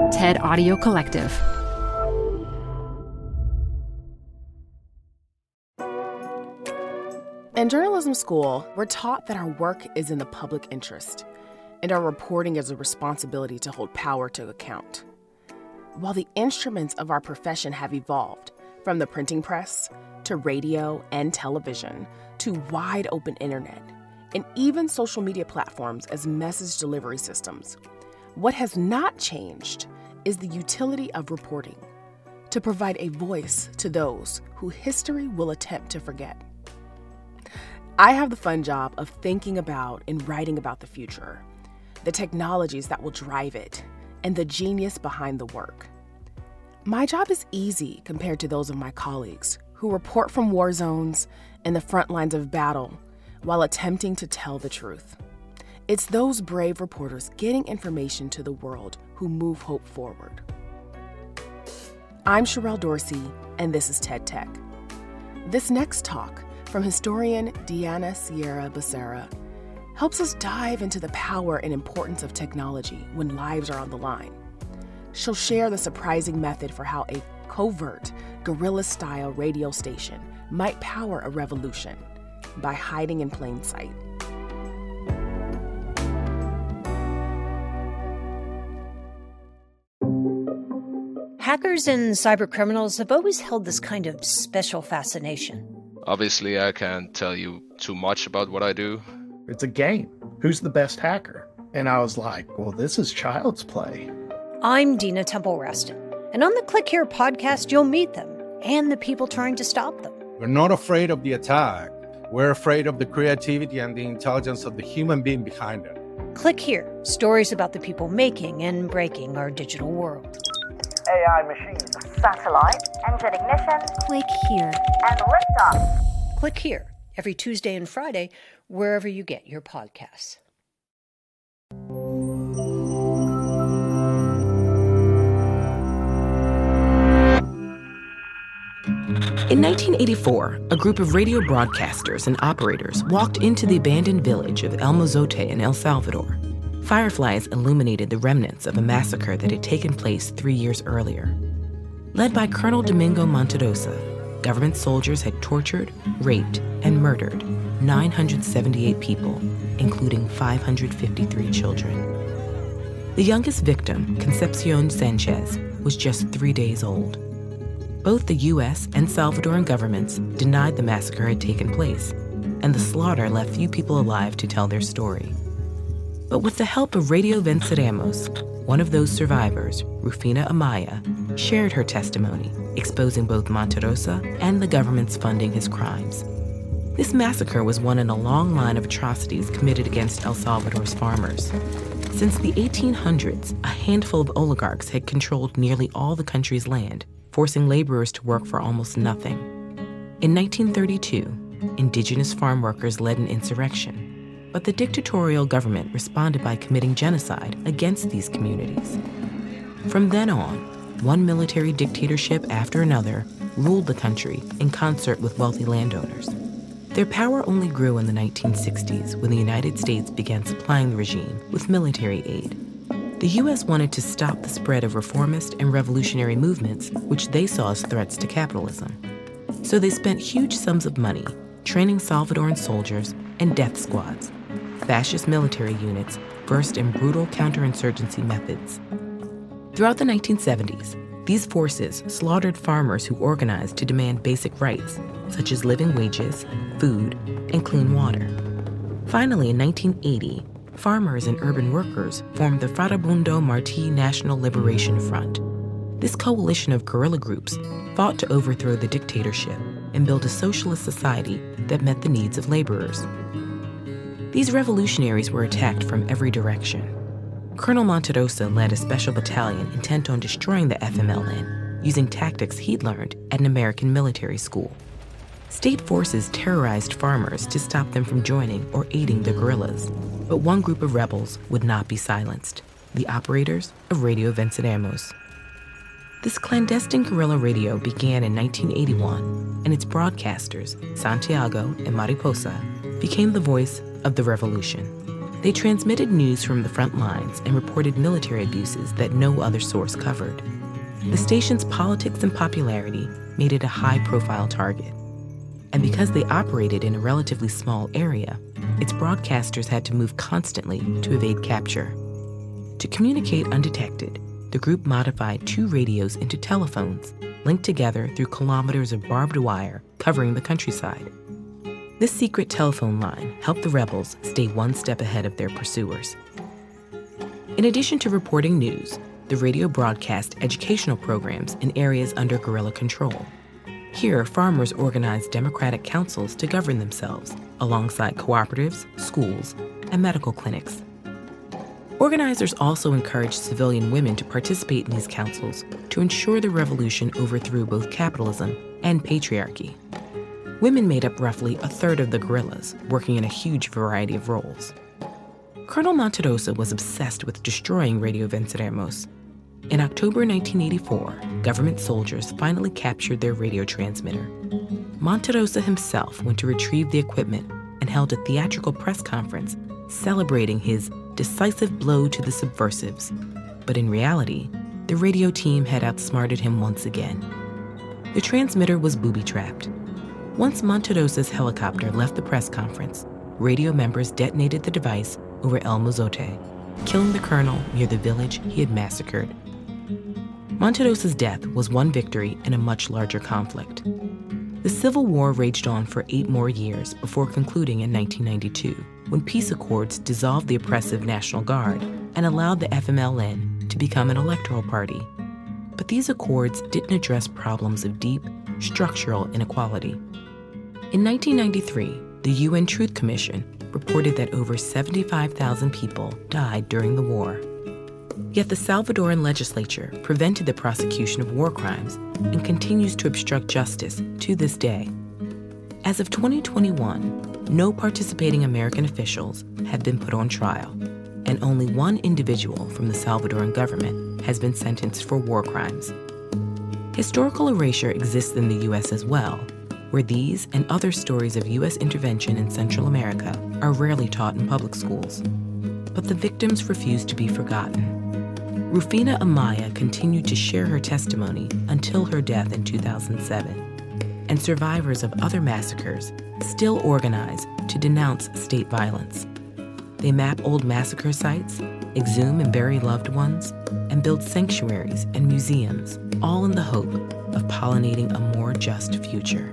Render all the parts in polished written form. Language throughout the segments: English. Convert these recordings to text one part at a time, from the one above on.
TED Audio Collective. In journalism school, we're taught that our work is in the public interest, and our reporting is a responsibility to hold power to account. While the instruments of our profession have evolved, from the printing press to radio and television to wide open internet, and even social media platforms as message delivery systems, what has not changed is the utility of reporting, to provide a voice to those who history will attempt to forget. I have the fun job of thinking about and writing about the future, the technologies that will drive it, and the genius behind the work. My job is easy compared to those of my colleagues who report from war zones and the front lines of battle while attempting to tell the truth. It's those brave reporters getting information to the world who move hope forward. I'm Sherelle Dorsey, and this is TED Tech. This next talk from historian Diana Sierra Becerra helps us dive into the power and importance of technology when lives are on the line. She'll share the surprising method for how a covert, guerrilla-style radio station might power a revolution by hiding in plain sight. Hackers and cybercriminals have always held this kind of special fascination. Obviously, I can't tell you too much about what I do. It's a game. Who's the best hacker? And I was like, well, this is child's play. I'm Dina Temple-Raston, and on the Click Here podcast, you'll meet them and the people trying to stop them. We're not afraid of the attack. We're afraid of the creativity and the intelligence of the human being behind it. Click Here, stories about the people making and breaking our digital world. AI machines, satellite, engine ignition, Click Here, and liftoff. Click Here, every Tuesday and Friday, wherever you get your podcasts. In 1984, a group of radio broadcasters and operators walked into the abandoned village of El Mozote in El Salvador. Fireflies illuminated the remnants of a massacre that had taken place 3 years earlier. Led by Colonel Domingo Monterrosa, government soldiers had tortured, raped, and murdered 978 people, including 553 children. The youngest victim, Concepcion Sanchez, was just 3 days old. Both the U.S. and Salvadoran governments denied the massacre had taken place, and the slaughter left few people alive to tell their story. But with the help of Radio Venceremos, one of those survivors, Rufina Amaya, shared her testimony, exposing both Monterrosa and the government's funding his crimes. This massacre was one in a long line of atrocities committed against El Salvador's farmers. Since the 1800s, a handful of oligarchs had controlled nearly all the country's land, forcing laborers to work for almost nothing. In 1932, indigenous farm workers led an insurrection, but the dictatorial government responded by committing genocide against these communities. From then on, one military dictatorship after another ruled the country in concert with wealthy landowners. Their power only grew in the 1960s when the United States began supplying the regime with military aid. The U.S. wanted to stop the spread of reformist and revolutionary movements, which they saw as threats to capitalism. So they spent huge sums of money training Salvadoran soldiers and death squads, fascist military units versed in brutal counterinsurgency methods. Throughout the 1970s, these forces slaughtered farmers who organized to demand basic rights, such as living wages, food, and clean water. Finally, in 1980, farmers and urban workers formed the Farabundo Martí National Liberation Front. This coalition of guerrilla groups fought to overthrow the dictatorship and build a socialist society that met the needs of laborers. These revolutionaries were attacked from every direction. Colonel Monterrosa led a special battalion intent on destroying the FMLN, using tactics he'd learned at an American military school. State forces terrorized farmers to stop them from joining or aiding the guerrillas. But one group of rebels would not be silenced, the operators of Radio Venceremos. This clandestine guerrilla radio began in 1981, and its broadcasters, Santiago and Mariposa, became the voice of the revolution. They transmitted news from the front lines and reported military abuses that no other source covered. The station's politics and popularity made it a high-profile target. And because they operated in a relatively small area, its broadcasters had to move constantly to evade capture. To communicate undetected, the group modified 2 radios into telephones, linked together through kilometers of barbed wire covering the countryside. This secret telephone line helped the rebels stay one step ahead of their pursuers. In addition to reporting news, the radio broadcast educational programs in areas under guerrilla control. Here, farmers organized democratic councils to govern themselves, alongside cooperatives, schools, and medical clinics. Organizers also encouraged civilian women to participate in these councils to ensure the revolution overthrew both capitalism and patriarchy. Women made up roughly a third of the guerrillas, working in a huge variety of roles. Colonel Monterosa was obsessed with destroying Radio Venceremos. In October 1984, government soldiers finally captured their radio transmitter. Monterosa himself went to retrieve the equipment and held a theatrical press conference celebrating his decisive blow to the subversives. But in reality, the radio team had outsmarted him once again. The transmitter was booby-trapped. Once Monterosa's helicopter left the press conference, radio members detonated the device over El Mozote, killing the colonel near the village he had massacred. Monterosa's death was one victory in a much larger conflict. The Civil War raged on for 8 more years before concluding in 1992, when peace accords dissolved the oppressive National Guard and allowed the FMLN to become an electoral party. But these accords didn't address problems of deep, structural inequality. In 1993, the UN Truth Commission reported that over 75,000 people died during the war. Yet the Salvadoran legislature prevented the prosecution of war crimes and continues to obstruct justice to this day. As of 2021, no participating American officials have been put on trial, and only one individual from the Salvadoran government has been sentenced for war crimes. Historical erasure exists in the U.S. as well, where these and other stories of U.S. intervention in Central America are rarely taught in public schools. But the victims refuse to be forgotten. Rufina Amaya continued to share her testimony until her death in 2007, and survivors of other massacres still organize to denounce state violence. They map old massacre sites, exhume and bury loved ones, and build sanctuaries and museums, all in the hope of pollinating a more just future.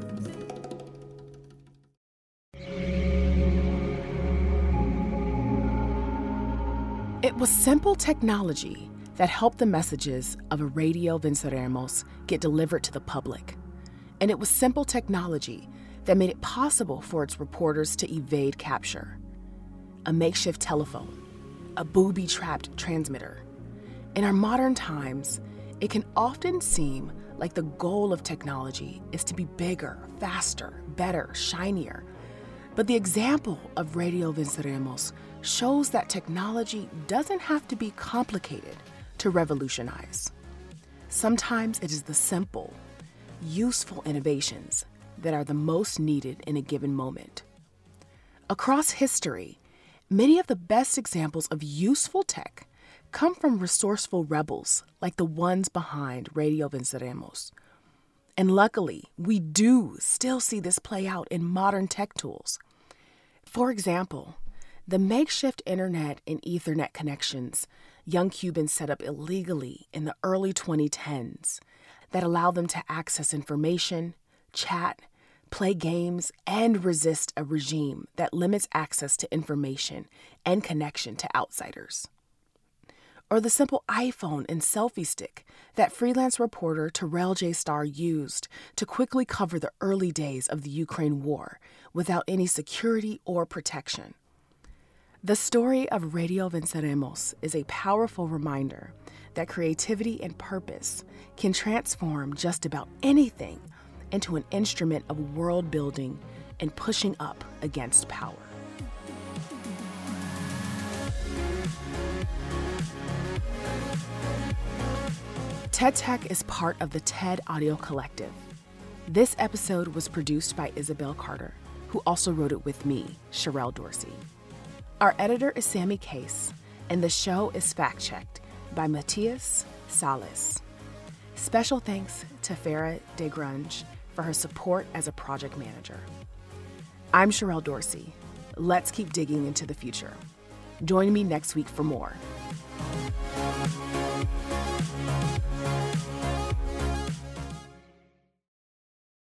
It was simple technology that helped the messages of a Radio Venceremos get delivered to the public. And it was simple technology that made it possible for its reporters to evade capture. A makeshift telephone, a booby-trapped transmitter. In our modern times, it can often seem like the goal of technology is to be bigger, faster, better, shinier. But the example of Radio Venceremos shows that technology doesn't have to be complicated to revolutionize. Sometimes it is the simple, useful innovations that are the most needed in a given moment. Across history, many of the best examples of useful tech come from resourceful rebels like the ones behind Radio Venceremos. And luckily, we do still see this play out in modern tech tools. For example, the makeshift internet and Ethernet connections young Cubans set up illegally in the early 2010s that allow them to access information, chat, play games, and resist a regime that limits access to information and connection to outsiders. Or the simple iPhone and selfie stick that freelance reporter Terrell J. Starr used to quickly cover the early days of the Ukraine war without any security or protection. The story of Radio Venceremos is a powerful reminder that creativity and purpose can transform just about anything into an instrument of world building and pushing up against power. TED Tech is part of the TED Audio Collective. This episode was produced by Isabel Carter, who also wrote it with me, Sherelle Dorsey. Our editor is Sammy Case, and the show is fact-checked by Matthias Salas. Special thanks to Farah DeGrunge for her support as a project manager. I'm Sherelle Dorsey. Let's keep digging into the future. Join me next week for more.